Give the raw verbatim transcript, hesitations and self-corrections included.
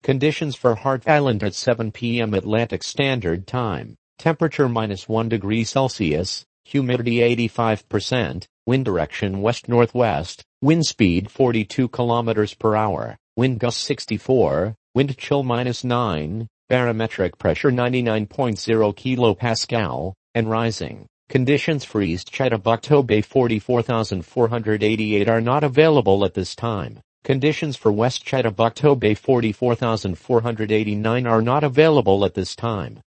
Conditions for Hart Island at seven p m Atlantic Standard Time. Temperature minus one degree Celsius, humidity eighty-five percent, wind direction west-northwest, wind speed forty-two kilometers per hour, wind gust sixty-four, wind chill minus nine, barometric pressure ninety-nine point zero kilopascal, and rising. Conditions for East Chittagong Bay forty-four thousand four hundred eighty-eight are not available at this time. Conditions for West Chittagong Bay forty-four thousand four hundred eighty-nine are not available at this time.